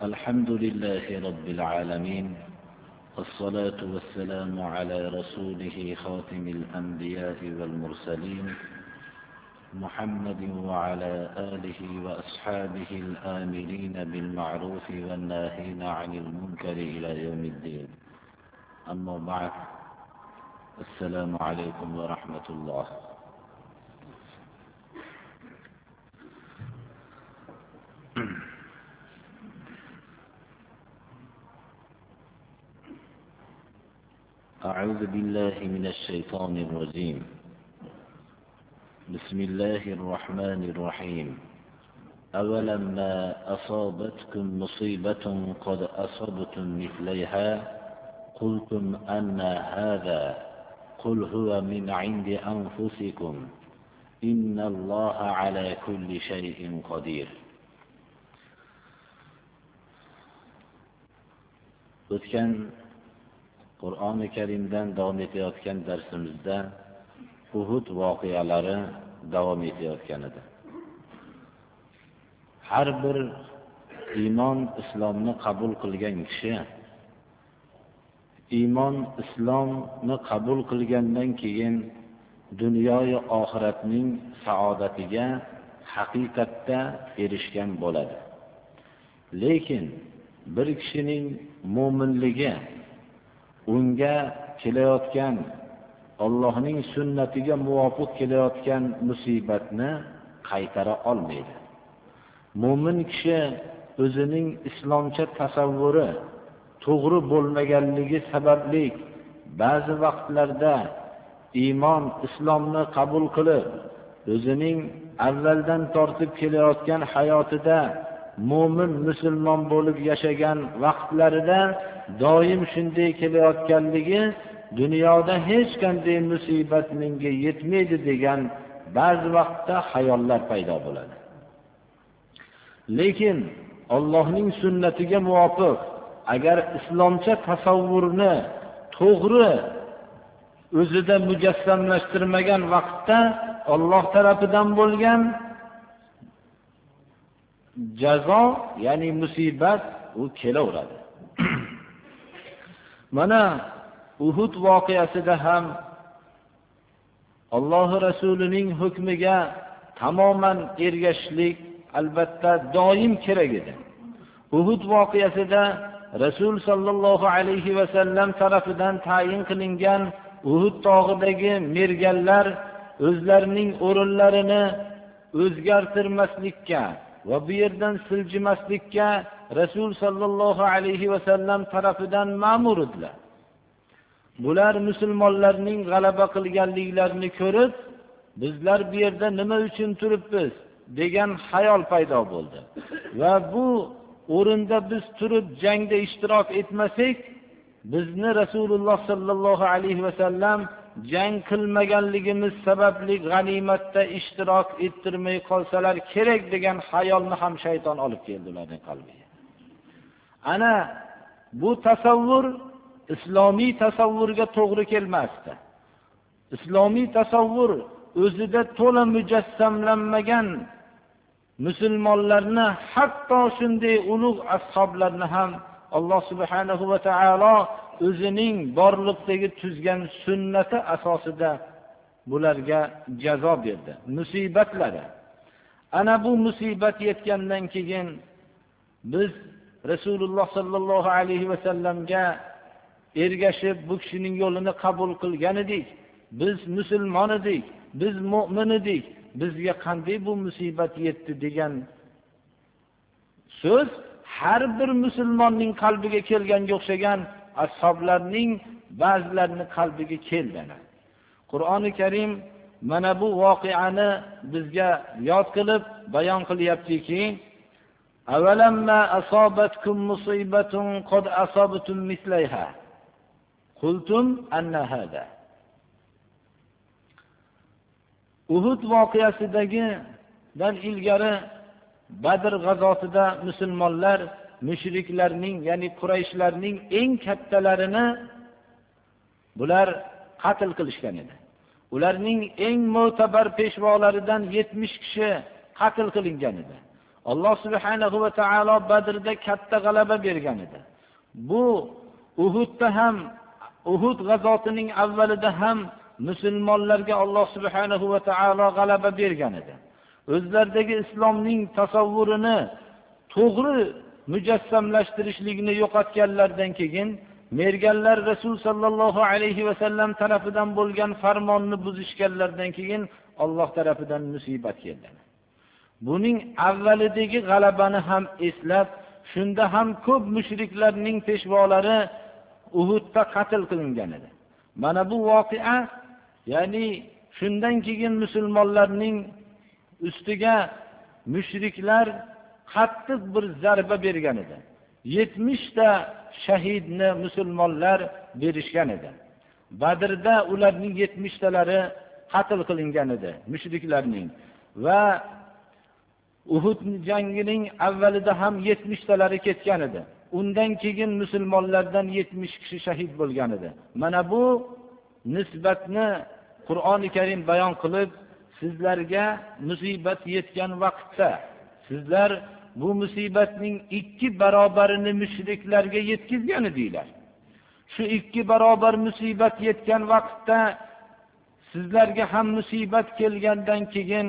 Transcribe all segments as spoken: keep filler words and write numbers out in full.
الحمد لله رب العالمين، والصلاة والسلام على رسوله خاتم الأنبياء والمرسلين محمد وعلى آله وأصحابه الآمرين بالمعروف والناهين عن المنكر إلى يوم الدين. أما بعد، السلام عليكم ورحمة الله. أعوذ بالله من الشيطان الرجيم. بسم الله الرحمن الرحيم. أولما أصابتكم مصيبة قد أصبتم مثليها قلتم أن هذا قل هو من عند أنفسكم إن الله على كل شيء قدير. O'tgan Qur'oni Karimdan davom etayotgan darsimizda Uhud voqealari davom etayotgan edi. Har bir iymon islomni qabul qilgan kishi iymon islomni qabul qilgandan keyin dunyoyu oxiratning saodatiga haqiqatda erishgan bo'ladi. Lekin bir kishining mu'minligi unga kelayotgan Allohning sunnatiga muvofiq kelayotgan musibatni qaytara olmaydi. Mu'min kishi o'zining islomcha tasavvuri to'g'ri bo'lmaganligi sababli ba'zi vaqtlarda iymon islomni qabul qilib, o'zining avvaldan tortib kelayotgan hayotida mu'min musulmon bo'lib yashagan vaqtlarida doim shunday kelayotganligi, dunyoda hech qanday musibat menga yetmaydi degan ba'zi vaqtda xayollar paydo bo'ladi. Lekin Allohning sunnatiga muvofiq agar islomcha tasavvurni to'g'ri o'zida mujassamlashtirmagan vaqtda Alloh tarafidan bo'lgan jazo, ya'ni musibat u kelaveradi. Mana Uhud voqeasida ham Alloh rasulining hukmiga tamoman ergashishlik albatta doim kerak edi. Uhud voqeasida Rasul sallallohu alayhi va sallam tarafidan tayin qilingan Uhud tog'idagi merganlar o'zlarining o'rinlarini o'zgartirmaslikka va bu yerdan siljimaslikka Rasul sallallohu alayhi va sallam tarafidan ma'mur edilar. Bular musulmonlarning g'alaba qilganliklarini ko'rib, bizlar bu yerda nima uchun turibmiz degan xayol paydo bo'ldi. Va bu o'rinda biz turib jangda ishtirok etmasak, bizni Rasululloh sallallohu alayhi va sallam jang qilmaganligimiz sababli g'animatda ishtirok ettirmay qolsalar kerak degan xayolni ham shayton olib keldi ularning qalbiga. Ana bu tasavvur islomiy tasavvurga to'g'ri kelmasdi. Islomiy tasavvur o'zida to'la mujassamlanmagan musulmonlarni, hatto shunday ulug' ashoblarni ham Alloh subhanahu va taolo o'zining borliqdagi tuzgan sunnati asosida bularga jazo berdi. Musibatlari. Ana bu musibat yetgandan keyin biz Rasululloh sallallohu alayhi va sallamga ergashib bu kishining yo'lini qabul qilgan edik. Biz musulmon edik, biz mu'min edik. Bizga qanday bu musibat yetdi degan so'z har bir musulmonning qalbiga kelganga o'xshagan ashoblarning ba'zilarining qalbiga keldi. Qur'oni Karim mana bu voqeani bizga yod qilib bayon qilyaptiki, avalamma asobatkum musibatun qad asabtum mislayha qultum anna hada. Uhud voqeasidagi dan ilgari Badr g'azotida musulmonlar mushriklarning, ya'ni Qurayshlarning eng kattalarini bular qatl qilishgan edi. Ularning eng mo'tabar peshvolaridan yetmish kishi qatl qilingan edi. Alloh subhanahu va taolo Badrda katta g'alaba bergan edi. Bu Uhudda ham, Uhud g'azotining avvalida ham musulmonlarga Alloh subhanahu va taolo g'alaba bergan edi. O'zlaridagi islomning tasavvurini to'g'ri mujassamlashtirishlikni yo'qotganlardan keyin merganlar Rasul sallallohu alayhi va sallam tarafidan bo'lgan farmonni buzishganlardan keyin Alloh tarafidan musibat keldi. Buning avvalidagi g'alabani ham eslab, shunda ham ko'p mushriklarning peshvolari Uhudda qatl qilingan edi. Mana bu voqea, ya'ni shundan keyin musulmonlarning ustiga mushriklar qattiq bir zarba bergan edi. yetmish ta shahidni musulmonlar berishgan edi. Badrda ularning yetmish talari qatl qilingan edi, mushriklarning. Va Uhud jangining avvalida ham yetmish talari ketgan edi. Undan keyin musulmonlardan yetmish kishi shahid bo'lgan edi. Mana bu nisbatni Qur'oni Karim bayon qilib, sizlarga musibat yetgan vaqtda sizlar bu musibatning ikki barobarini mushriklarga yetkazgan edinglar. Shu ikki barobar musibat yetgan vaqtda sizlarga ham musibat kelgandan keyin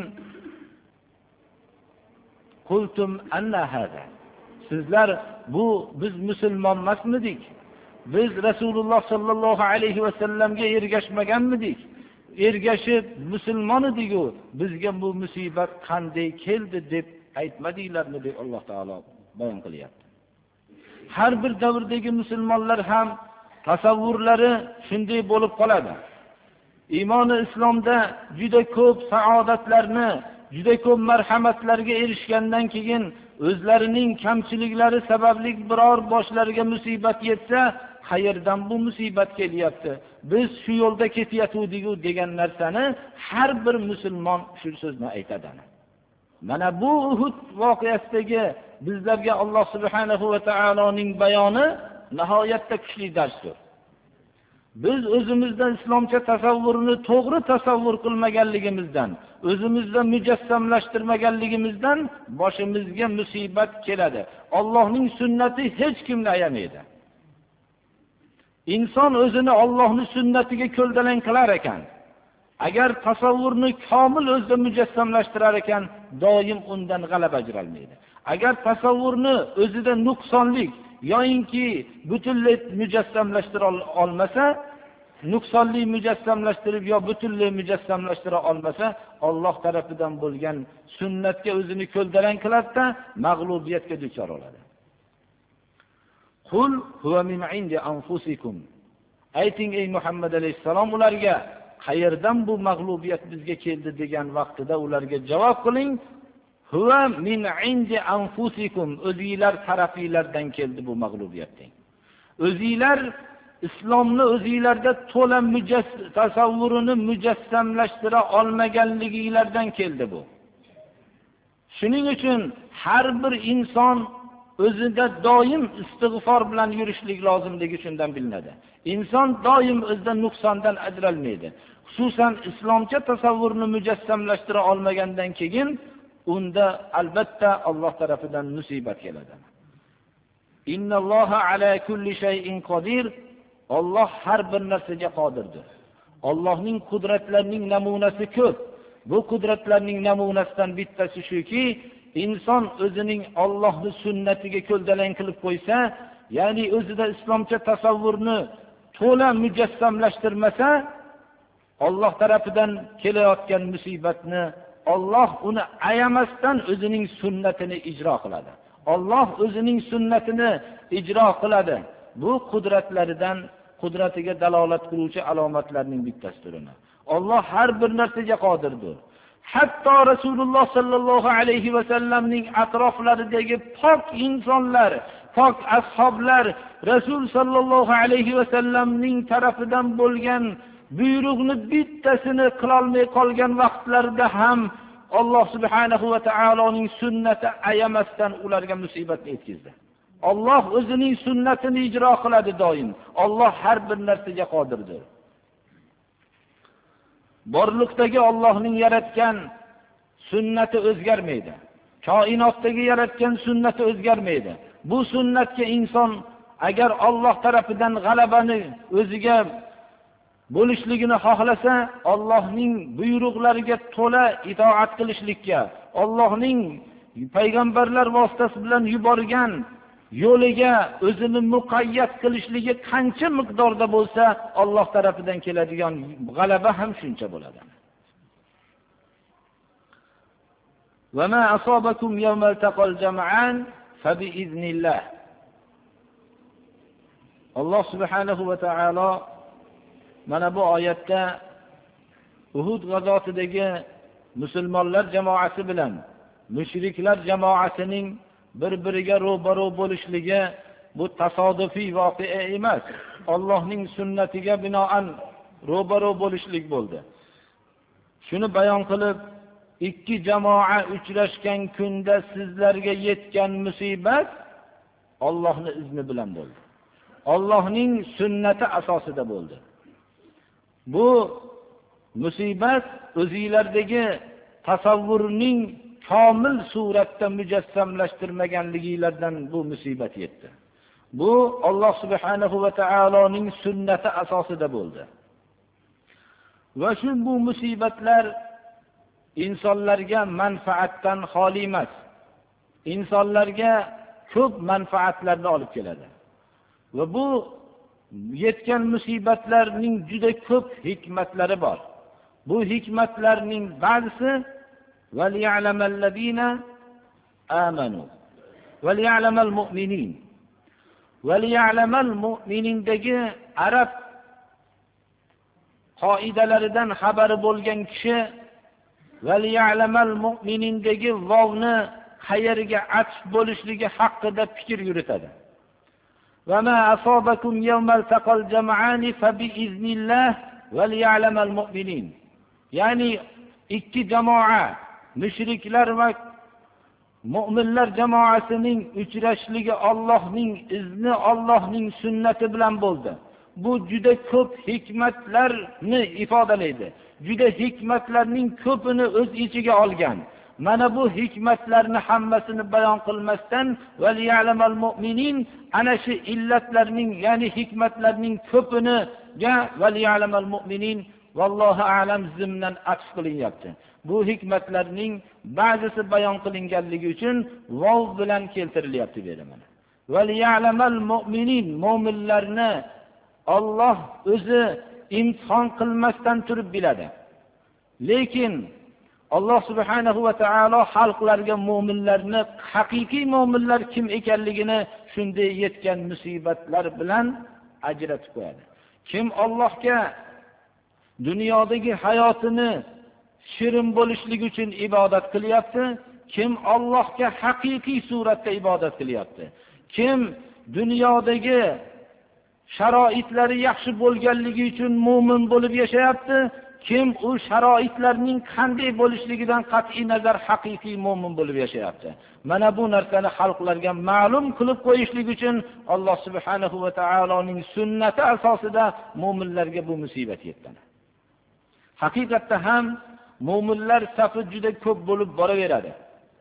qultum anna hada. Sizlar bu biz musulmon emasmidik? Biz Rasululloh sallallohu alayhi va sallamga ergashmaganmidik? Ergashib musulmon edik-ku, bizga bu musibat qanday keldi deb aytmadinglarmi deb Alloh taolo bayon qilyapti. Har bir davrdagi musulmonlar ham tasavvurlari shunday bo'lib qoladi. Iymoni islomda juda ko'p saodatlarni, juda ko'p marhamatlarga erishgandan keyin o'zlarining kamchiliklari sababli biror boshlariga musibat yetsa, qayerdan bu musibat kelyapti? Biz shu yo'lda ketyapmiz degan narsani har bir musulmon shu so'zni aytadi. Mana bu Uhud voqeasidagi bizlarga Alloh subhanahu va taoloning bayoni nihoyatda kuchli darsdir. Biz o'zimizda islomcha tasavvurni to'g'ri tasavvur qilmaganligimizdan, o'zimizda mujassamlashtirmaganligimizdan boshimizga musibat keladi. Allohning sunnati hech kimni ayamaydi. Inson o'zini Allohning sunnatiga ko'ldalang qilar ekan, agar tasavvurni komil o'zida mujassamlashtirar ekan, doim undan g'alaba ajralmaydi. Agar tasavvurni o'zida nuqsonlik yoinki butunlay mujassamlashtira olmasa, nuqsonli mujassamlashtirib yo butunlay mujassamlashtira olmasa, Alloh tarafidan bo'lgan sunnatga o'zini ko'ldalang qiladi-da, mag'lubiyatga duchor bo'ladi. Qul huwa min indi anfusikum. Ayting ey Muhammad alayhisalom ularga, qayerdan bu mag'lubiyat bizga keldi degan vaqtida ularga javob qiling. Huwa min indi anfusikum. O'zingizlar tarafingizlardan keldi bu mag'lubiyat deng. O'zingizlar islomni o'zingizlarda to'la tasavvurini mujassamlashtira olmaganligingizlardan keldi bu. Shuning uchun har bir inson o'zida doim istig'for bilan yurishlik lozimligi shundan bilinadi. Inson doim o'zida nuqsondan ajralmaydi. Xususan islomcha tasavvurni mujassamlashtira olmagandan keyin unda albatta Alloh tarafidan musibat keladi. Innalloha ala kulli shay'in qodir. Alloh har bir narsaga qodirdir. Allohning qudratlarining namunasi ko'p. Bu qudratlarning namunasidan bittasi shuki, inson o'zining Allohning sunnatiga ko'ldalang qilib qo'ysa, ya'ni o'zida islomcha tasavvurni to'la mujassamlashtirmasa, Alloh tarafidan kelayotgan musibatni Alloh uni ayamasdan o'zining sunnatini ijro qiladi. Alloh o'zining sunnatini ijro qiladi. Bu qudratlaridan, qudratiga dalolat qiluvchi alomatlarning bittasidir. Alloh har bir narsaga qodirdir. Hatto Rasululloh sallallohu alayhi va sallamning atroflaridagi pok insonlar, pok ashoblar Rasul sallallohu alayhi va sallamning tarafidan bo'lgan buyruqni bittasini qila olmay qolgan vaqtlarda ham Alloh subhanahu va taoloning sunnati ayamasdan ularga musibatni yetkazdi. Alloh o'zining sunnatini ijro qiladi doim. Alloh har bir narsaga qodirdir. Borliqdagi Allohning yaratgan sunnati o'zgarmaydi. Koinotdagi yaratgan sunnati o'zgarmaydi. Bu sunnatga inson agar Alloh tarafidan g'alabani o'ziga bo'lishligini xohlasa, Allohning buyruqlariga to'la itoat qilishlikka, Allohning payg'ambarlar vositasi bilan yuborgan yo'liga o'zini muqayyat qilishligi qancha miqdorda bo'lsa, Alloh tarafidan keladigan g'alaba ham shuncha bo'ladi. Va ma asobakum yawmal taqal jam'an fa bi iznillah. Alloh subhanahu va taolo mana bu oyatda Uhud g'azotidagi musulmonlar jamoasi bilan mushriklar jamoasining bir-biriga ro'baro bo'lishligi bu tasodifiy voqea emas. Allohning sunnatiga binoan ro'baro bo'lishlik bo'ldi. Shuni bayon qilib, ikki jamoa uchrashgan kunda sizlarga yetgan musibat Allohning izni bilan bo'ldi. Allohning sunnati asosida bo'ldi. Bu musibat o'zinglardagi tasavvurning komil suratda mujassamlashtirmaganligilardan bu musibat yetdi. Bu Alloh subhanahu va taoloning sunnati asosida bo'ldi. Va shu bu musibatlar insonlarga manfaatdan xoli emas. Insonlarga ko'p manfaatlarni olib keladi. Va bu yetgan musibatlarning juda ko'p hikmatlari bor. Bu hikmatlarning ba'zisi valiya'lamallazina amanu valiya'lamal mu'minin. Valiya'lamal mu'minindagi arab qoidalaridan xabari bo'lgan kishi valiya'lamal mu'minindagi vovni qayerga atf bo'lishligi haqida fikr yuritadi. Va ma asobakum yawmal taqal jam'ani fa bi iznillah valiya'lamal mu'minin. Ya'ni ikki jamoa, mushriklar va mu'minlar jamoasining uchrashligi Allohning izni, Allohning sunnati bilan bo'ldi. Bu juda ko'p hikmatlarni ifodalaydi. Juda hikmatlarning ko'pini o'z ichiga olgan. Mana bu hikmatlarni hammasini bayon qilmasdan valiya'lamal mu'minin ana shu illatlarning, ya'ni hikmatlarning ko'pini ga valiya'lamal mu'minin vallohu a'lam zimnan atf qilinyapti. Bu hikmatlarning ba'zisi bayon qilinganligi uchun vov bilan keltirilyapti beraman. Valiya'lamal mu'minin, mu'minlarni Alloh o'zi imtihon qilmasdan turib biladi. Lekin Alloh subhanahu va taolo xalqlarga mu'minlarni, haqiqiy mu'minlar kim ekanligini shunday yetgan musibatlar bilan ajratib qo'yadi. Kim Allohga dunyodagi hayotini shirin bo'lishligi uchun ibodat qilyapti, kim Allohga haqiqiy suratda ibodat qilyapti, kim dunyodagi sharoitlari yaxshi bo'lganligi uchun mu'min bo'lib yashayapti, kim u sharoitlarning qanday bo'lishligidan qat'iy nazar haqiqiy mu'min bo'lib yashayapti. Mana bu narsani xalqlarga ma'lum qilib qo'yishlik uchun Alloh subhanahu va taoloning sunnati asosida mu'minlarga bu musibat yetgan. Haqiqatda ham mu'minlar safi juda ko'p bo'lib boraveradi.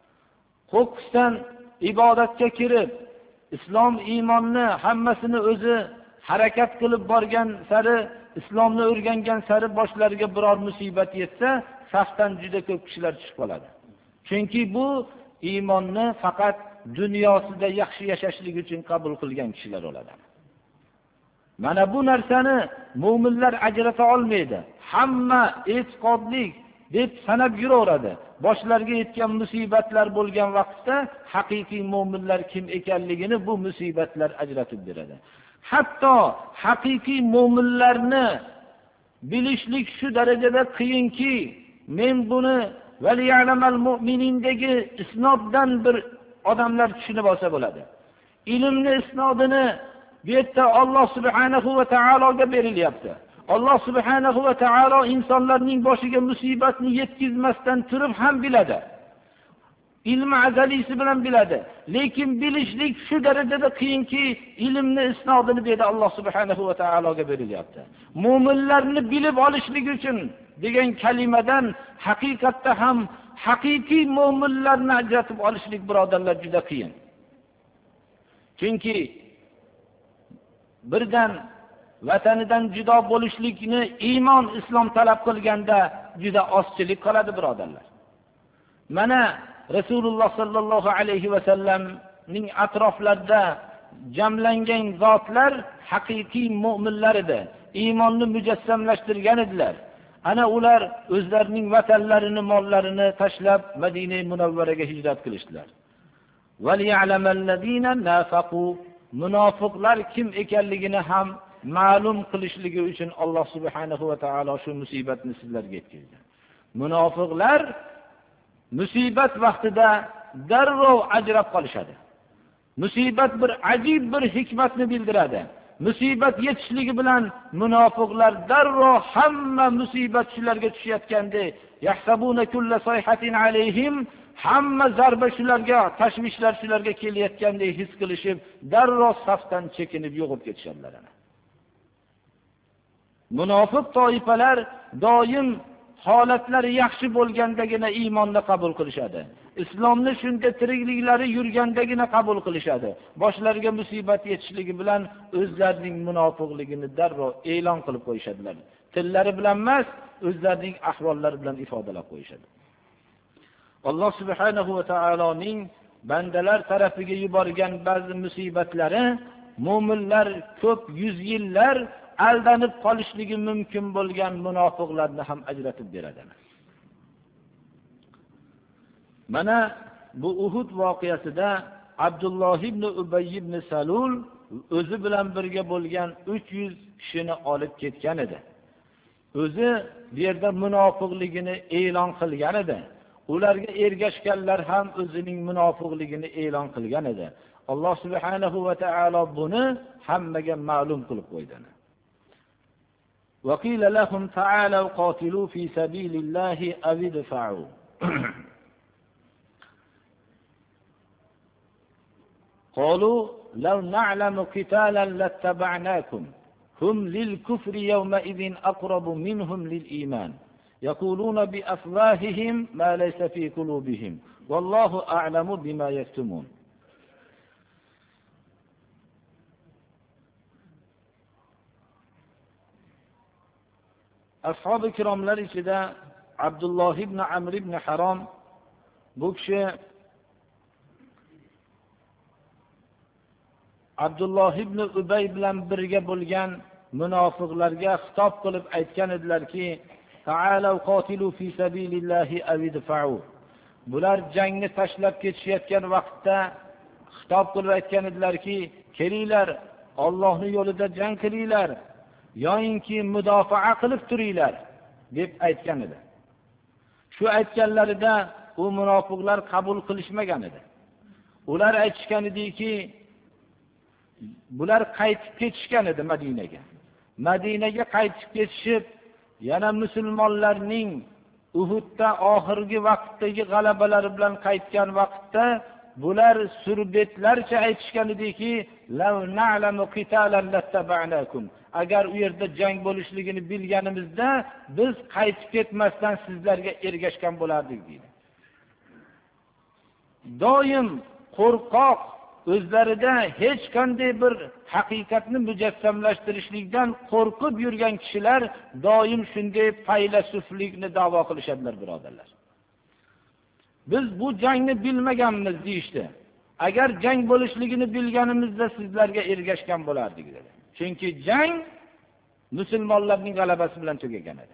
Qo'qqisdan ibodatga kirib, islom iymonni hammasini o'zi harakat qilib borgan sari, islomni o'rgangan sari boshlariga biror musibat yetsa, safdan juda ko'p kishilar tushib qoladi. Chunki bu iymonni faqat dunyosida yaxshi yashashlik uchun qabul qilgan kishilar bo'ladi. Mana bu narsani mu'minlar ajrata olmaydi. Hamma e'tiqodlik deb sanab yuraveradi. Boshlariga yetgan musibatlar bo'lgan vaqtda haqiqiy mu'minlar kim ekanligini bu musibatlar ajratib beradi. Hatto haqiqiy mu'minlarni bilishlik shu darajada qiyinki, men buni valiya'lamal mu'minindagi isnoddan bir odamlar tushunib olsa bo'ladi. Ilmni isnodini bu yerda Alloh subhanahu va taologa berilyapti. Alloh subhanahu va taolo insonlarning boshiga musibatni yetkazmasdan turib ham biladi. Ilmi azalisi bilan biladi. Lekin bilishlik shu darajada qiyinki, ilmni isnodini berdi Alloh subhanahu va taologa berilyapti. Mu'minlarni bilib olishlik uchun degan kalimadan haqiqatda ham haqiqiy mu'minlarni ajratib olishlik birodarlar juda qiyin. Chunki birdan vatanidan judo bo'lishlikni iymon islom talab qilganda juda ozchilik qiladi birodarlar. Mana Rasululloh sallallohu alayhi va sallamning atroflarida jamlangan zotlar haqiqiy mu'minlar edi. Iymonni mujassamlashtirgan edilar. Ana ular o'zlarining vatanlarini, mollarini tashlab Madina Munawvaraga hijrat qilishdilar. Valiya'lamallazina nafaqu, munofiqlar kim ekanligini ham ma'lum qilishligi uchun Alloh subhanahu va taolo shu musibatni sizlarga yetkazdi. Munofiqlar musibat vaqtida darrov ajrab qolishadi. Musibat bir ajib bir hikmatni bildiradi. Musibat yetishligi bilan munofiqlar darrov hamma musibat shularga tushayotganda yahsabuna kulla sayhatin alayhim, hamma zarba shularga, tashvishlar shularga kelayotganda his qilishib, darrov safdan chekinib yo'qib ketishadilar. Munofiq toifalar doim holatlari yaxshi bo'lgandagina iymonni qabul qilishadi. Islomni shunda tirikliklari yurgandagina qabul qilishadi. Boshlariga musibat yetishligi bilan o'zlarining munofiqligini darrov e'lon qilib qo'yishadilar. Tillari bilan emas, o'zlarining ahvollari bilan ifodalab qo'yishadi. Alloh subhanahu va taoloning bandalar tarafiga yuborgan ba'zi musibatlari mu'minlar ko'p yuz yillar aldanib qolishligi mumkin bo'lgan munofiqlarni ham ajratib beradi. Mana bu Uhud voqeasida Abdulloh ibn Ubay ibn Salul o'zi bilan birga bo'lgan uch yuz kishini olib ketgan edi. O'zi bu yerda munofiqligini e'lon qilgan edi. Ularga ergashganlar ham o'zining munofiqligini e'lon qilgan edi. Alloh subhanahu va taolo buni hammaga ma'lum qilib qo'ydi. وقيل لهم تعالوا قاتلوا في سبيل الله أو ادفعوا قالوا لو نعلم قتالا لاتبعناكم هم للكفر يومئذ أقرب منهم للإيمان يقولون بأفواههم ما ليس في قلوبهم والله أعلم بما يكتمون. Ashab-ı kiromlar ichida Abdulloh ibn Amr ibn Harom bu kishi Abdulloh ibn Ubay bilan birga bo'lgan munofiqlarga xitob qilib aytgan edilarki, ta'alu qatilu fi sabilillahi aw idfa'u. Bular jangni tashlab ketishayotgan vaqtda xitob qilib aytgan edilarki, kelinglar, Allohning yo'lida jang qilinglar, yoyinki mudofaa qilib turinglar deb aytgan edi. Shu aytganlarida u munofiqlar qabul qilishmagan edi. Ular aytishgan ediki, bular qaytib ketishgan edi Madinaga. Madinaga qaytib ketishib, yana musulmonlarning Uhudda oxirgi vaqtdagi g'alabalari bilan qaytgan vaqtda bular surbetlarcha aytishgan ediki, law na'lamu qitalan lattaba'nakum. Agar u yerda jang bo'lishligini bilganimizda biz qaytib ketmasdan sizlarga ergashgan bo'lardik deydi. Doim qo'rqoq, o'zlarida hech qanday bir haqiqatni mujassamlashtirishlikdan qo'rqib yurgan kishilar doim shunday faylasuflikni da'vo qilishadilar birodarlar. Biz bu jangni bilmaganmiz deyishdi. Agar jang bo'lishligini bilganimizda sizlarga ergashgan bo'lardik dedi. Chunki jang musulmonlarning g'alabasi bilan tugagan edi.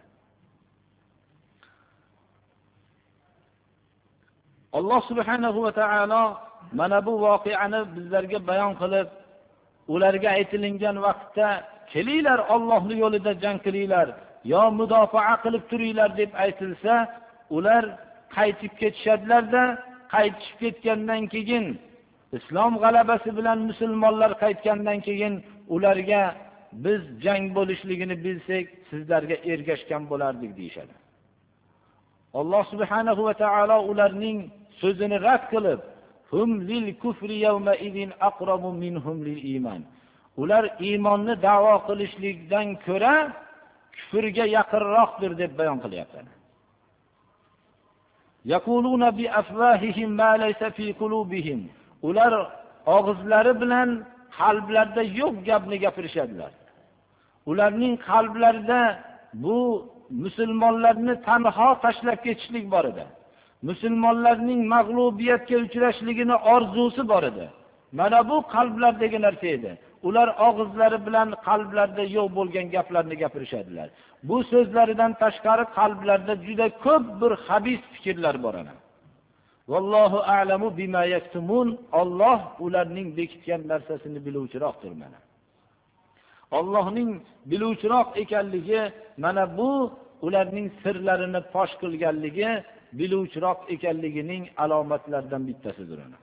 Alloh subhanahu va taolo mana bu voqeani bizlarga bayon qilib, ularga aytilingan vaqtda kelinglar Allohning yo'lida jang qilinglar, yo mudofaa qilib turinglar deb aytilsa, ular qaytib ketishadilar-da, qaytib ketgandan keyin islom g'alabasi bilan musulmonlar qaytgandan keyin ularga biz jang bo'lishligini bilsak, sizlarga ergashgan bo'lardik deyshadi. Alloh subhanahu va taolo ularning so'zini rad qilib, hum lil kufri yawma idin aqrabu minhum lil iman. Ular iymonni da'vo qilishlikdan ko'ra kufrga yaqinroqdir deb bayon qilyapti. Yaquluna bi afwahihim ma laysa fi qulubihim. Ular og'izlari bilan qalblarida yo'q gapni gapirishadilar. Ularning qalblarida bu musulmonlarni tanho tashlab ketishlik bor edi. Musulmonlarning mag'lubiyatga uchrashligini orzusi bor edi. Mana bu qalblardagi narsa edi. Ular og'izlari bilan qalblarida yo'q bo'lgan gaplarni gapirishadilar. Bu so'zlaridan tashqari qalblarida juda ko'p bir xabis fikrlar bor ana. Vallohu a'lamu bima yaktumun. Alloh ularning bekitgan narsasini biluvchiroqdir mana. Allohning biluvchiroq ekanligi mana bu ularning sirlarini fosh qilganligi, biluvchiroq ekanligining alomatlaridan bittasidir ana.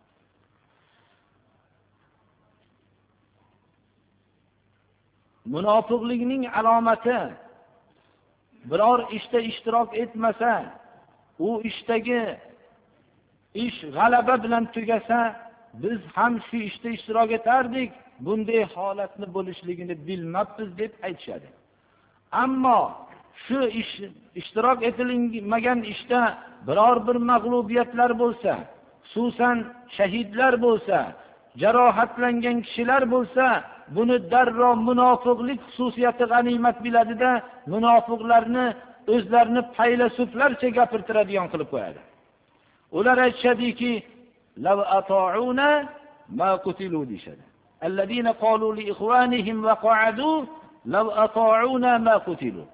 Munofiqlikning alomati biror ishda ishtirok etmasa, u ishdagi ish g'alaba bilan tugasa, biz ham shu ishda ishtirok etardik, bunday holatni bo'lishligini bilmabmiz deb aytishadi. Ammo shu ish ishtirok etilmagan ishda biror bir mag'lubiyatlar bo'lsa, xususan shahidlar bo'lsa, jarohatlangan kishilar bo'lsa, buni darrov munofiqlik xususiyati g'animat biladida, munofiqlarni o'zlarini faylasuflarcha gapirtiradigan qilib qo'yadi. Ular aytishadiki, law ata'una ma qutilu dishadi. Alladina qalu li ikhwanihim wa qa'adu law ata'una ma qutilu.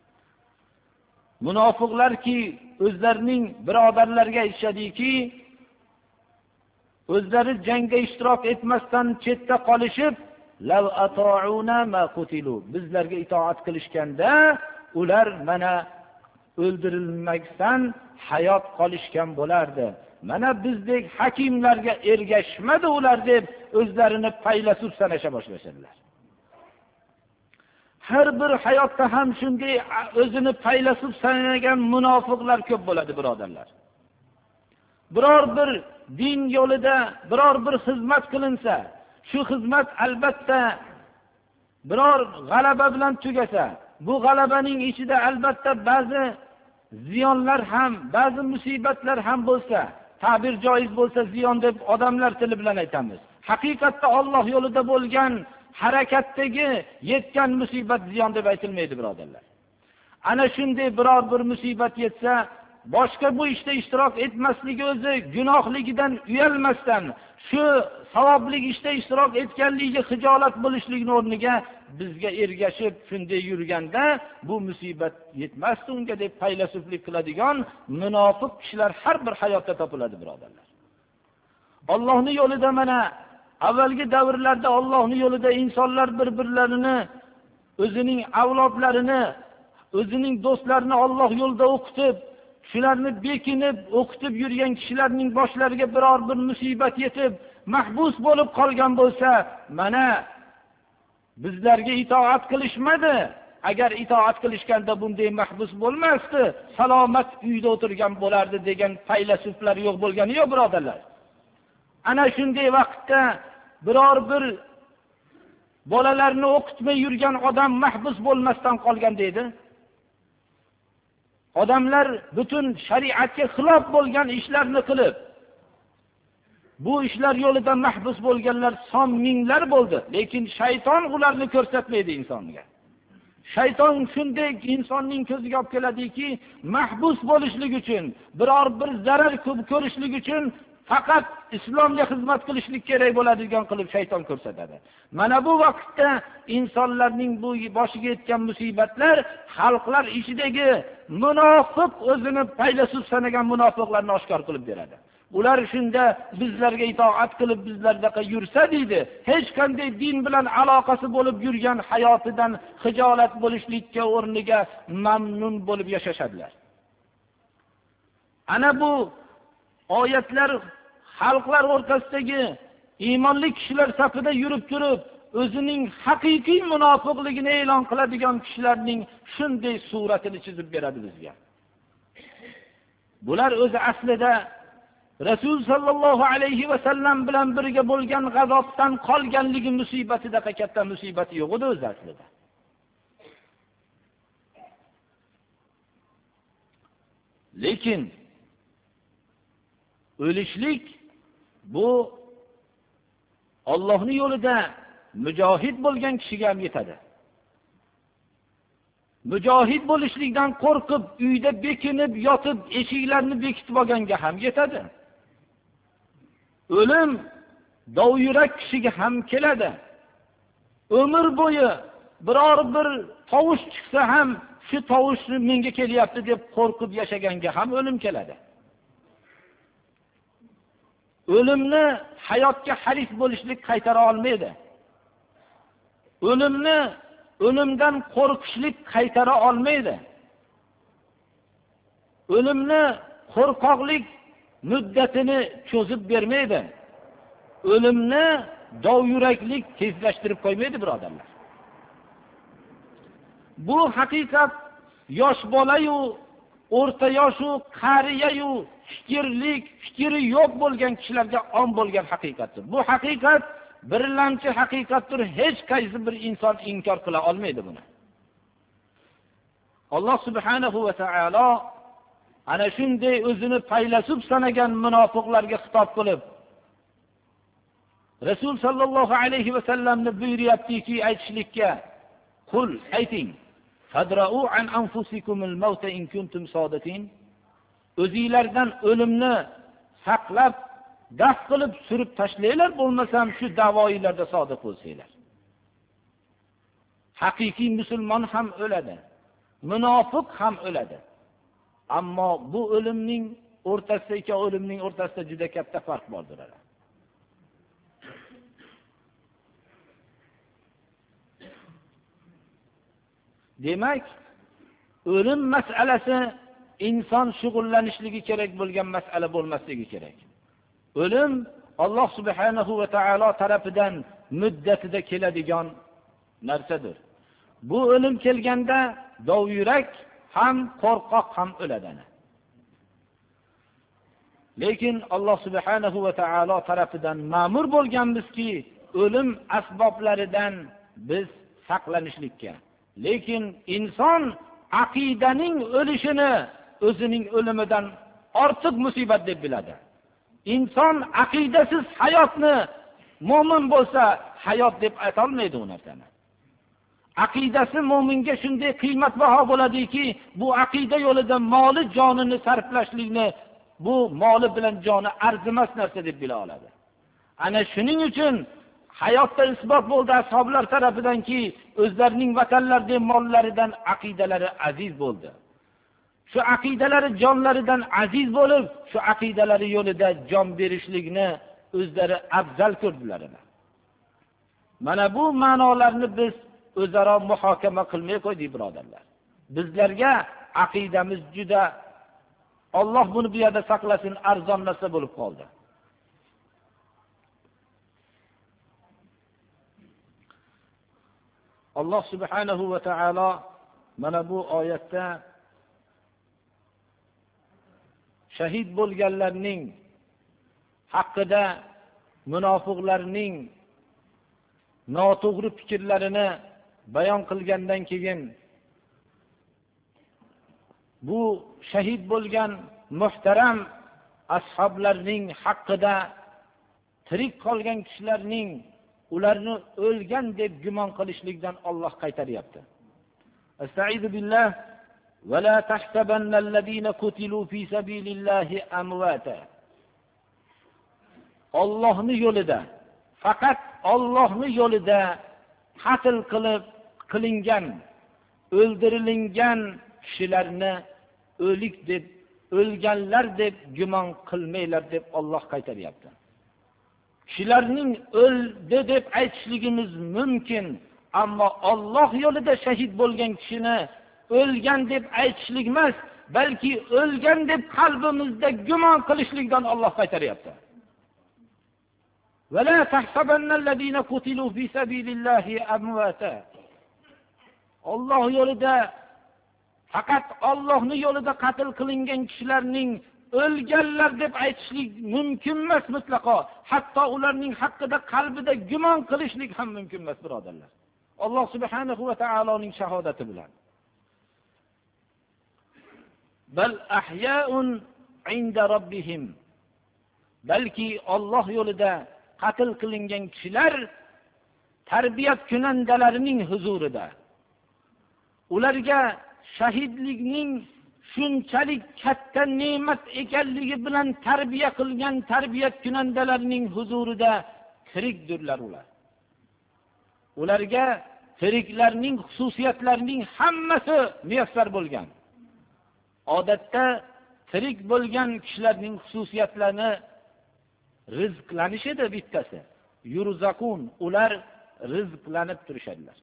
Munofiqlarki o'zlarining birodarlarga aytishadiki, o'zlari jangda ishtirok etmasdan chetda qolishib, law ata'una ma qutilu, bizlarga itoat qilishganda ular mana o'ldirilmasdan hayot qolishgan bo'lardi. Mana bizdek hakimlarga ergashmadi ular deb o'zlarini faylasuf sanasha boshlashadilar. Har bir hayotda ham shunday o'zini faylasuf sanagan munofiqlar ko'p bo'ladi, birodarlar. Biror bir din yo'lida biror bir xizmat qilinsa, shu xizmat albatta biror g'alaba bilan tugasa, bu g'alabaning ichida albatta ba'zi ziyonlar ham, ba'zi musibatlar ham bo'lsa, ta'bir joiz bo'lsa ziyon deb odamlar tili bilan aytamiz. Haqiqatda Alloh yo'lida bo'lgan harakatdagi yetgan musibat ziyon deb aytilmaydi, birodarlar. Ana shunday biror bir musibat yetsa, boshqa bu ishda ishtirok etmasligi o'zi gunohligidan uyalmasdan, shu savobli ishda ishtirok etganligiga xijolat bo'lishligini o'rniga bizga ergashib shunday yurganda bu musibat yetmasdi unga deb faylasuflik qiladigan munofiq kishilar har bir hayotda topiladi, birodarlar. Allohning yo'lida mana avvalgi davrlarda Allohning yo'lida insonlar bir-birlarini, o'zining avlodlarini, o'zining do'stlarini Alloh yo'lida o'qitib, shularni bekinib o'qitib yurgan kishilarning boshlariga biror bir musibat yetib, mahbus bo'lib qolgan bo'lsa, mana bizlarga itoat qilishmadi. Agar itoat qilishganda bunday mahbus bo'lmasdi, salomat uyda o'tirgan bo'lardi degan faylasuflar yo'q bo'lgani yo'q, birodarlar. Ana shunday vaqtda biror bir bolalarni o'qitmay yurgan odam mahbus bo'lmasdan qolgan deydi. Odamlar butun shariatga xilof bo'lgan ishlarni qilib, bu ishlar yo'lida mahbus bo'lganlar son minglar bo'ldi, lekin shayton ularni ko'rsatmaydi insonga. Shayton shunday insonning ko'ziga olib keladiki, mahbus bo'lishlik uchun, biror bir zarar ko'rishlik uchun faqat islomga xizmat qilishlik kerak bo'ladigan qilib shayton ko'rsatadi. Mana bu vaqtda insonlarning bu boshiga yetgan musibatlar xalqlar ichidagi munofiq, o'zini faylasuf sanagan munofiqlarni oshkor qilib beradi. Ular shunda bizlarga itoat qilib bizlardaqa yursa deydi, hech qanday din bilan aloqasi bo'lib yurgan hayotidan xijolat bo'lishlikka o'rniga mamnun bo'lib yashashadilar. Ana bu oyatlar xalqlar o'rtasidagi iymonli kishilar safida yurib turib, o'zining haqiqiy munofiqligini e'lon qiladigan kishilarning shunday suratini chizib beradi bizga. Bular o'zi aslida Rasul sallallohu alayhi va sallam bilan birga bo'lgan g'azotdan qolganligi musibatida katta musibati yo'q edi o'zi aslida. Lekin O'lishlik bu Allohning yo'lida mujohid bo'lgan kishiga ham yetadi. Mujohid bo'lishlikdan qo'rqib, uyda bekinib yotib, eshiklarni bekitib olganga ham yetadi. O'lim dovyurak kishiga ham keladi. Umr bo'yi biror bir tovush chiqsa ham shu tovushni menga kelyapti deb qo'rqib yashaganga ham o'lim keladi. O'limni hayotga haris bo'lishlik qaytara olmaydi. O'limni o'limdan qo'rqishlik qaytara olmaydi. O'limni qo'rqoqlik muddatini cho'zib bermaydi. O'limni dovyuraklik tezlashtirib qo'ymaydi, birodarlar. Bu haqiqat yosh bola-yu, o'rta yosh-u, qariya-yu, fikrlik, fikri yo'q bo'lgan kishilarga om bo'lgan haqiqatdir. Bu haqiqat birlamchi haqiqatdir. Hech qaysi bir inson inkor qila olmaydi buni. Alloh subhanahu va taolo ana shunday o'zini faylasuf sanagan munofiqlarga xitob qilib, Rasul sallallohu alayhi va sallamni buyuryaptiki, aytishlikka, qul ayting, fadra'u an anfusikumul mauta in kuntum sodiqin. O'zingizlardan o'limni saqlab, daf qilib surib tashlanglar, bo'lmasam shu da'voingizlarda sodiq bo'lsanglar. Haqiqiy musulmon ham o'ladi, munofiq ham o'ladi. Ammo bu o'limning o'rtasida, ikki o'limning o'rtasida juda katta farq bordir. Demak, o'lim masalasi inson shug'ullanishligi kerak bo'lgan masala bo'lmasligi kerak. O'lim Alloh subhanahu va taolo tarafidan muddatida keladigan narsadir. Bu o'lim kelganda dovyurak ham qo'rqoq ham o'ladi. Lekin Alloh subhanahu va taolo tarafidan ma'mur bo'lganmizki, o'lim asboblaridan biz saqlanishlikka. Lekin inson aqidaning o'lishini o'zining o'limidan ortiq musibat deb biladi. Inson aqidasiz hayotni mo'min bo'lsa, hayot deb aytolmaydi u narsani. Aqidasi mo'minga shunday qiymatbaho bo'ladiki, bu aqida yo'lida moli jonini sarflashlikni, bu moli bilan joni arzimas narsa deb bila oladi. Ana shuning uchun hayotda isbot bo'ldi ashoblar tarafidanki, o'zlarining vatanlaridan, mollaridan aqidalari aziz bo'ldi. Shu aqidalari jonlaridan aziz bo'lib, shu aqidalari yo'lida jon berishlikni o'zlari afzal ko'rdilar. Mana bu ma'nolarni biz o'zaro muhokama qilmay qo'ydik, birodarlar. Bizlarga aqidamiz juda, Alloh buni bu yerda saqlasin, arzon narsa bo'lib qoldi. Alloh subhanahu va taolo mana bu oyatda shahid bo'lganlarning haqida munofiqlarning noto'g'ri fikrlarini bayon qilgandan keyin bu shahid bo'lgan muhtaram ashoblarning haqida tirik qolgan kishilarning ularni o'lgan deb gumon qilishlikdan Alloh qaytaryapti. Estaizu billah va la tahsabanna allazina qutilu fi sabilillahi amwata. Allohning yo'lida, faqat Allohning yo'lida qatl qilib qilingan, o'ldirilgan kishilarni o'lik deb, o'lganlar deb gumon qilmanglar deb Alloh qaytaryapti. Kishilarning o'ldi deb aytishligimiz mumkin, ammo Alloh yo'lida shahid bo'lgan kishini o'lgan deb aytishlik emas, balki o'lgan deb qalbimizda gumon qilishlikdan Alloh qaytaryapti. Va la tahsabannallazina qutilu fi sabilillahi amwata. Alloh yo'lida, faqat Allohning yo'lida qatl qilingan kishilarning o'lganlar deb aytishlik mumkin emas mutlaqo. Hatto ularning haqida qalbida gumon qilishlik ham mumkin emas, birodarlar. Alloh subhanahu va taoloning shahodati bilan. Bal ahya'un 'inda rabbihim. balki Alloh yo'lida qatl qilingan kishilar tarbiyat kunandalarining huzurida ularga shahidlikning shunchalik katta ne'mat ekanligi bilan tarbiya qilgan tarbiyat kunandalarining huzurida tirikdirlar ular. Ularga tiriklarning xususiyatlarining hammasi muyassar bo'lgan. Odatda tirik bo'lgan kishilarning xususiyatlarini rizqlanishida bittasi. Yurzaqun, ular rizqlanib turishadilar.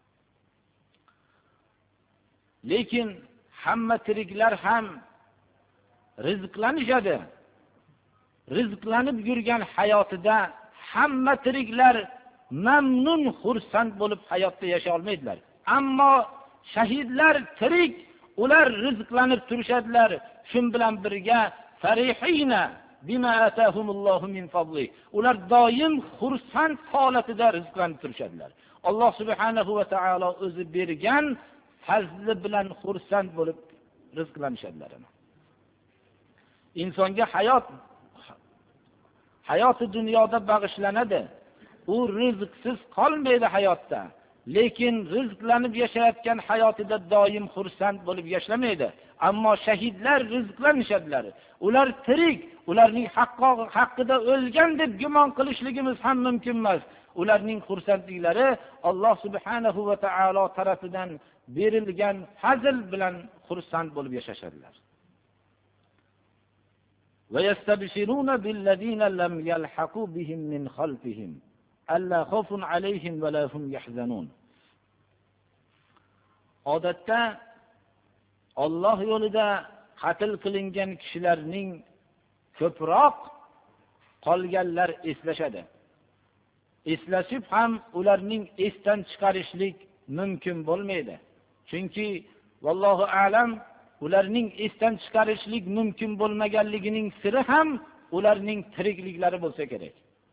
Lekin hamma tiriklar ham rizqlanishadi. Rizqlanib yurgan hayotida hamma tiriklar mamnun, xursand bo'lib hayotda yashay olmaydilar. Ammo shahidlar tirik, ular rizqlanib turishadilar. Shun bilan birga farihina bima atahumullohu min fadli. Ular doim xursand holatida rizqlanib turishadilar. Alloh subhanahu va taolo o'zi bergan fazli bilan xursand bo'lib rizqlanishadilar. Insonga hayot hayoti dunyoda bag'ishlanadi. U rizqsiz qolmaydi hayotda. Lekin rizqlanib yashayotgan hayotida doim xursand bo'lib yashamaydi. Ammo shahidlar rizqlanishadilar. Ular tirik, ularning haqqida o'lgan deb gumon qilishligimiz ham mumkin emas. Ularning xursandliklari Alloh subhanahu va taolo tarafidan berilgan fazl bilan xursand bo'lib yashashadilar. Va yastabshiruna billazina lam yalhaqu bihim min khalfihim alla khawfun alayhim va la hum yahzanun. Odatda Alloh yo'lida qatl qilingan kishilarning ko'proq qolganlar eslashadi. Eslashib ham ularning esdan chiqarishlik mumkin bo'lmaydi. Chunki vallohu a'lam ularning esdan chiqarishlik mumkin bo'lmaganligining siri ham ularning tirikliklari bo'lsa kerak.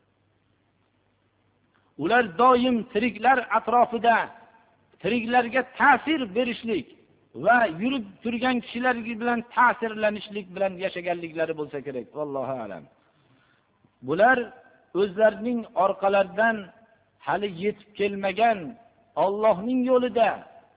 Ular doim tiriklar atrofida tiriklarga ta'sir berishlik va yurib turgan kishilar bilan ta'sirlanishlik bilan yashaganliklari bo'lsa kerak. Vallohu a'lam. Bular o'zlarining orqalaridan hali yetib kelmagan Allohning yo'lida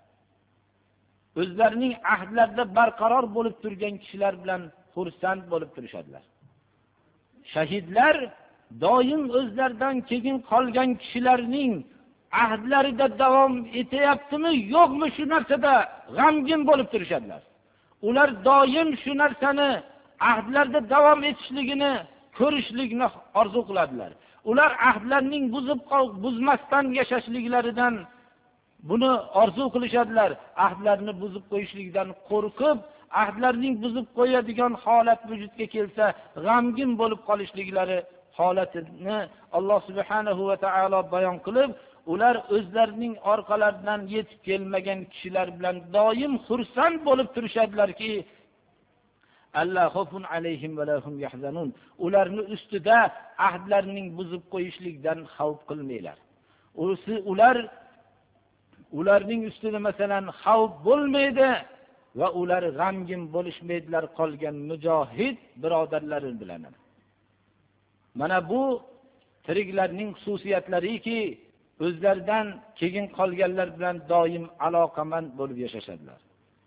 o'zlarining ahdlarida barqaror bo'lib turgan kishilar bilan xursand bo'lib turishadilar. Shahidlar doim o'zlaridan keyin qolgan kishilarning ahdlarida davom etyaptimi, yo'qmi shu narsada g'amgin bo'lib turishadilar. Ular doim shu narsani ahdlarda davom etishligini ko'rishlikni orzu qiladilar. Ular ahdlarning buzib buzmasdan yashashliklaridan buni orzu qilishadilar. Ahdlarni buzib qo'yishlikdan qo'rqib, ahdlarning buzib qo'yadigan holat vujudga kelsa, g'amgin bo'lib qolishliklari holatini Alloh subhanahu va taolo bayon qilib, ular o'zlarining orqalaridan yetib kelmagan kishilar bilan doim xursand bo'lib turishadilarki, alla khawfun alayhim va la hum yahzanun. Ularning ustida ahdlarning buzib qo'yishlikdan xavf qilmaylar. Ular ularning ustida masalan xavf bo'lmaydi va ular g'amgin bo'lishmaydilar qolgan mujohid birodarlari bilan. Mana bu tiriklarning xususiyatlariki, o'zlaridan keyin qolganlar bilan doim aloqamand bo'lib yashashadilar.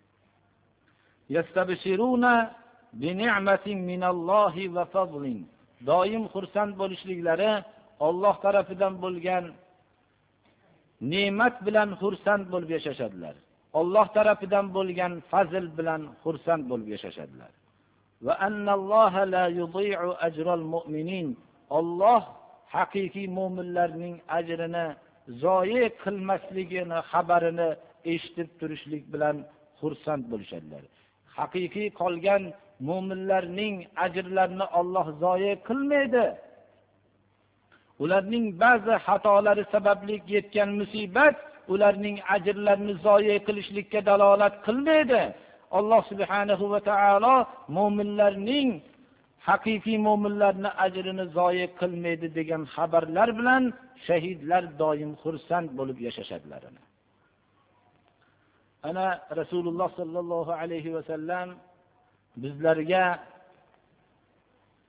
Yastabshiruna bi ni'matin minallohi va fadlin. Doim xursand bo'lishliklari Alloh tarafidan bo'lgan ne'mat bilan xursand bo'lib yashashadilar. Alloh tarafidan bo'lgan fazl bilan xursand bo'lib yashashadilar. Va annalloha la yudhi'u ajral mu'minin. Alloh haqiqiy mu'minlarning ajrini zoyi qilmasligini xabarini eshitib turishlik bilan xursand bo'lishadilar. Haqiqiy qolgan mu'minlarning ajrlarini Alloh zoyi qilmaydi. Ularning ba'zi xatolari sababli yetgan musibat ularning ajrlarini zoyi qilishlikka dalolat qilmaydi. Alloh subhanahu va taolo mu'minlarning haqiqiy mu'minlarning ajrini zoyi qilmaydi degan xabarlar bilan shahidlar doim xursand bo'lib yashashadilar. Ana Rasululloh sallallohu alayhi va sallam bizlarga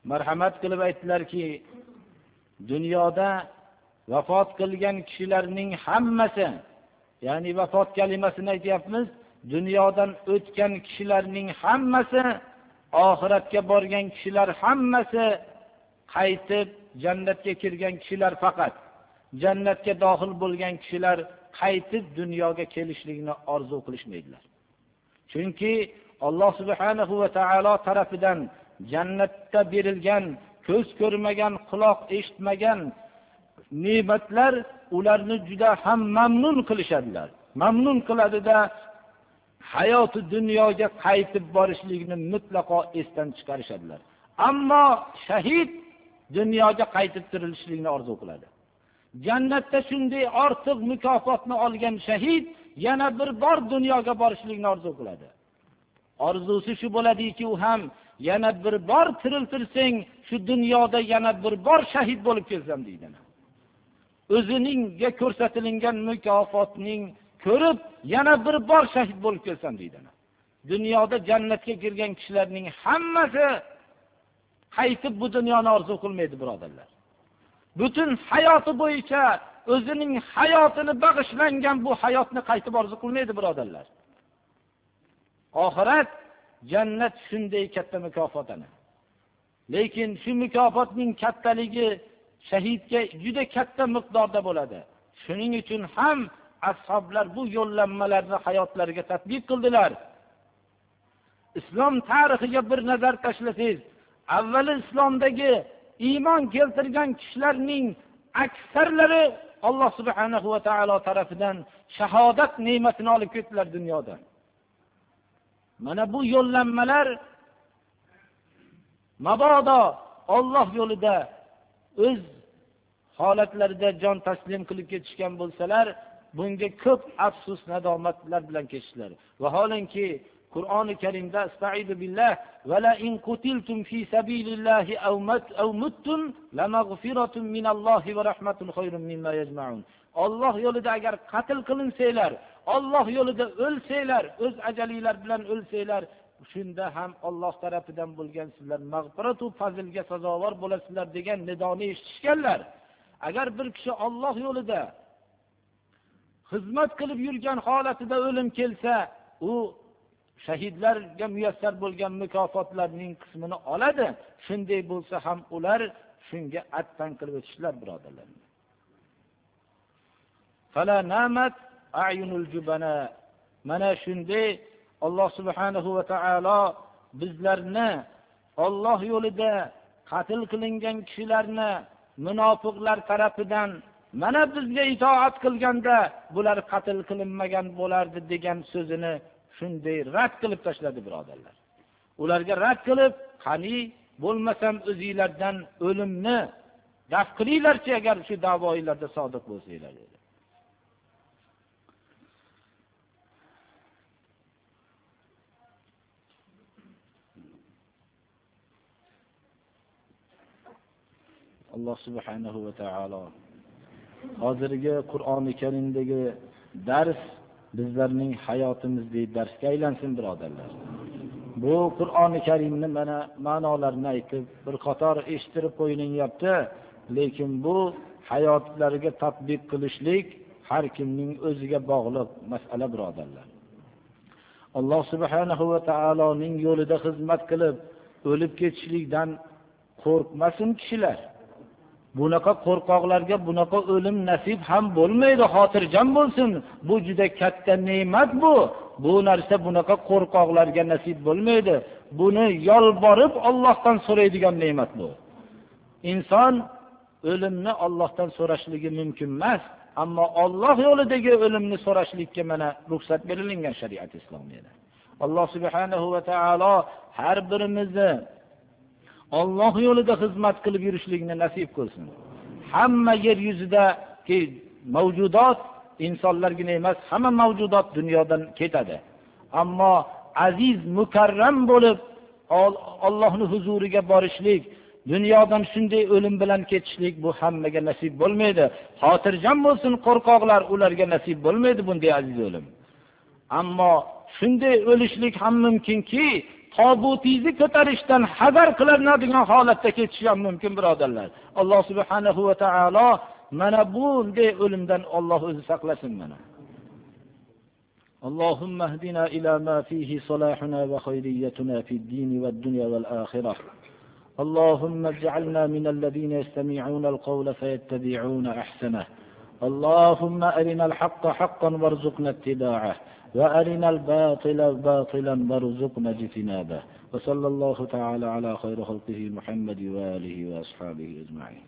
marhamat qilib aytdilarki, dunyoda vafot qilgan kishilarning hammasi, ya'ni vafot kalimasini aytyapmiz, dunyodan o'tgan kishilarning hammasi, oxiratga borgan kishilar hammasi qaytib jannatga kirgan kishilar faqat, jannatga daxil bo'lgan kishilar qaytib dunyoga kelishlikni orzu qilishmaydilar. Chunki Alloh subhanahu va taolo tarafidan jannatda berilgan, ko'z ko'rmagan, quloq eshitmagan ne'matlar ularni juda ham mamnun qilishadilar. Mamnun qiladida hayoti dunyoga qaytib borishlikni mutlaqo esdan chiqarishadilar. Ammo shahid dunyoga qaytib tirilishlikni orzu qiladi. Jannatda shunday ortiq mukofotni olgan shahid yana bir bor dunyoga borishlikni orzu qiladi. Orzusi shu bo'ladiki, u ham yana bir bor tiriltirsang, shu dunyoda yana bir bor shahid bo'lib kelsam deydi. O'ziningga ko'rsatilgan mukofotning ko'rib yana bir bor shahid bo'lib kelsam deydi. Dunyoda jannatga kirgan kishilarning hammasi qaytib bu dunyoni orzu qilmaydi, birodarlar. Butun hayoti bo'yicha o'zining hayotini bag'ishlangan bu hayotni qaytib orzu qilmaydi, birodarlar. Oxirat, jannat shunday katta mukofot ana. Lekin shu mukofotning kattaligi shahidga juda katta miqdorda bo'ladi. Shuning uchun ham ashoblar bu yo'llanmalarni hayotlariga tatbiq qildilar. Islom tarixiga bir nazar tashlasangiz, avvali islomdagi iymon keltirgan kishilarning aksarlari Alloh subhanahu va taolo tarafidan shahodat ne'matini olib ketdilar dunyodan. Mana bu yo'llanmalar mabodo Alloh yo'lida o'z holatlarida jon taslim qilib ketishgan bo'lsalar, bunga ko'p afsus, nadomatlar bilan ketishlar. Vaholanki Qur'oni Karimda Estaizu billah va la in qutiltum fi sabilillahi aw mat aw muttum lamaghfiratun minallohi va rahmatun khayrun mimma yajma'un. Alloh yo'lida agar qatl qilinsanglar, Alloh yo'lida o'lsanglar, o'z ajalinglar bilan o'lsanglar, shunda ham Alloh tarafidan bo'lgan sizlar mag'firat va fazilga sazovor bo'lasizlar degan nidoni eshitishganlar. Agar bir kishi Alloh yo'lida xizmat qilib yurgan holatida o'lim kelsa, u shahidlarga muyassar bo'lgan mukofotlarning qismini oladi. Shunday bo'lsa ham ular shunga attan qilib o'tishlar, birodarlar. Fala namat a'yunul jubana. Mana shunday Alloh subhanahu va taolo bizlarni Alloh yo'lida qatl qilingan kishilarni munofiqlar tarafidan mana bizga itoat qilganda bular qatl qilinmagan bo'lardi degan so'zini shunday rad qilib tashladi, birodarlar. Ularga rad qilib, qani bo'lmasam o'zingizlardan o'limni daf qilinglarchi agar shu da'voingizlarda sodiq bo'lsanglar dedi. Alloh subhanahu va taolo hozirgi Qur'oni Karimdagi dars bizlarning hayotimizdagi darsga aylansin, birodarlar. Bu Qur'oni Karimni mana ma'nolarini aytib, bir qator eshittirib qo'yilyapti, lekin bu hayotlariga tatbiq qilishlik har kimning o'ziga bog'liq masala, birodarlar. Alloh subhanahu va taoloning yo'lida xizmat qilib o'lib ketishlikdan qo'rqmasin kishilar. Bunaqa qo'rqoqlarga bunaqa o'lim nasib ham bo'lmaydi, xotirjam bo'lsin. Bu juda katta ne'mat bu. Bu narsa bunaqa qo'rqoqlarga nasib bo'lmaydi. Buni yolborib Allohdan so'raydigan ne'mat bu. Inson o'limni Allohdan so'rashligi mumkin emas, ammo Alloh yo'lidagi o'limni so'rashlikka mana ruxsat berilgan shariat islomiyada. Alloh subhanahu va taolo har birimizni Alloh yo'lida xizmat qilib yurishlikni nasib qilsin. Hamma yer yuzidagi mavjudot insonlarga emas, hamma mavjudot dunyodan ketadi. Ammo aziz, mukarram bo'lib Allohning huzuriga borishlik, dunyodan shunday o'lim bilan ketishlik bu hammaga nasib bo'lmaydi. Xotirjam bo'lsin qo'rqoqlar, ularga nasib bo'lmaydi bunday aziz o'lim. Ammo shunday o'lishlik ham mumkinki, tobutingizni ko'tarishdan xabar qilinadigan holatda ketishi ham mumkin, birodarlar. Alloh subhanahu va taolo mana bunday o'limdan Alloh o'zi saqlasin mana. اللهم اهدنا إلى ما فيه صلاحنا وخيريتنا في الدين والدنيا والآخرة. اللهم اجعلنا من الذين يستمعون القول فيتبعون أحسنه. اللهم أرنا الحق حقا وارزقنا اتباعه وأرنا الباطل باطلا وارزقنا اجتنابه. وصلى الله تعالى على خير خلقه محمد وآله وأصحابه أجمعين.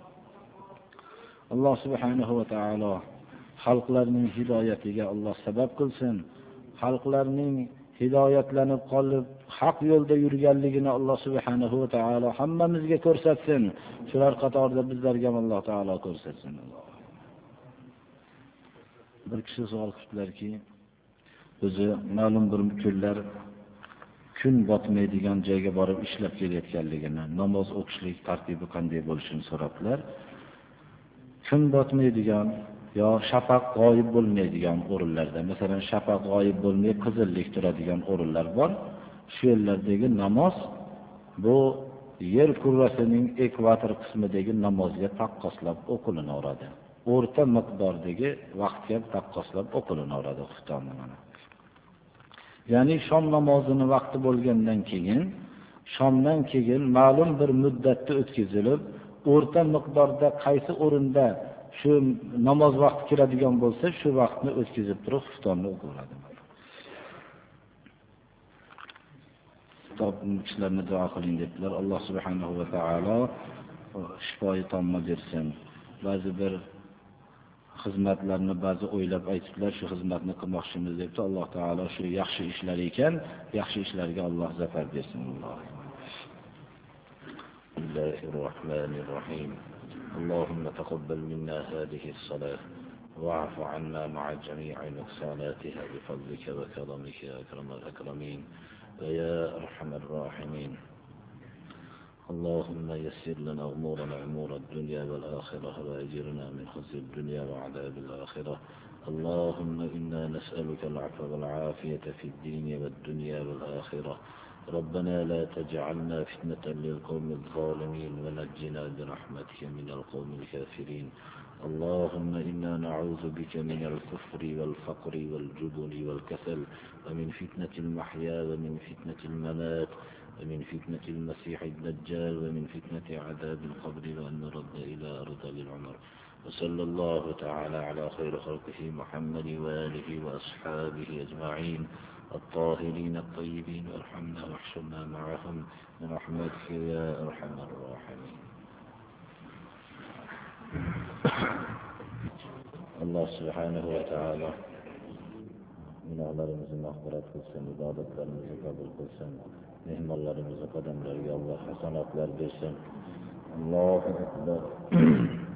الله سبحانه وتعالى xalqlarning hidoyatiga Alloh sabab qilsin. Xalqlarning hidoyatlanib qolib haq yo'lda yurganligini Alloh subhanahu va taolo hammamizga ko'rsatsin. Shular qatorida bizlarga ham Alloh taolo ko'rsatsin. Bir kishi savol qildilarki, o'zi ma'lum bir kunlar kun botmaydigan joyga borib ishlab kelayotganligini, namoz o'qishlik tartibi qanday bo'lishini so'rabdilar. Kun botmaydigan yo shafaq g'oyib bo'lmaydigan o'rinlarda, masalan shafaq g'oyib bo'lmay qizillik turadigan o'rinlar bor. Shu yerlardagi namoz bu yer kurrasining ekvator qismidagi namozga taqqoslab o'qilinaveradi. O'rta miqdordagi vaqtga taqqoslab o'qilinaveradi xuftonda mana. Ya'ni shom namozini vaqti bo'lgandan keyin, shomdan keyin ma'lum bir muddatda o'tkazilib, o'rta miqdorda qaysi o'rinda shu namoz vaqti kiradigan bo'lsa, shu vaqtni o'tkazib turib xuftonni o'qiladi. Kitobchilarni duo qiling dedilar. Alloh subhanahu va taolo shifoyi tomma bersin. Ba'zi bir xizmatlarni ba'zi o'ylab aytiblar, shu xizmatni qilmoqchimiz debdi. Alloh taolo shu yaxshi ishlar ekan, yaxshi ishlarga Alloh zafar bersin. Bismillahirrohmanirrohim. اللهم تقبل منا هذه الصلاة واعف عنا مع جميع نقصاناتها بفضلك وكرمك يا أكرم الأكرمين ويا أرحم الراحمين. اللهم يسر لنا أمورنا أمور الدنيا والآخرة وأجرنا من خزي الدنيا وعذاب الآخرة. اللهم إنا نسألك العفو والعافية في الدين والدنيا والآخرة. ربنا لا تجعلنا فتنة للقوم الظالمين ونجنا برحمتك من القوم الكافرين. اللهم إنا نعوذ بك من الكفر والفقر والجبن والكسل ومن فتنة المحيا ومن فتنة الممات ومن فتنة المسيح الدجال ومن فتنة عذاب القبر وأن نرد إلى أرض العمر. وصلى الله تعالى على خير خلقه محمد وآله وأصحابه أجمعين الطاهرين الطيبين، وارحمنا واحشرنا معهم برحمتك يا أرحم الراحمين. الله سبحانه وتعالى günahlarımızı mağfiret kılsın, ibadetlerimizi kabul kılsın, mihmallarımızı, kademlerine Allah hasanatlar versin. Allahu Ekber.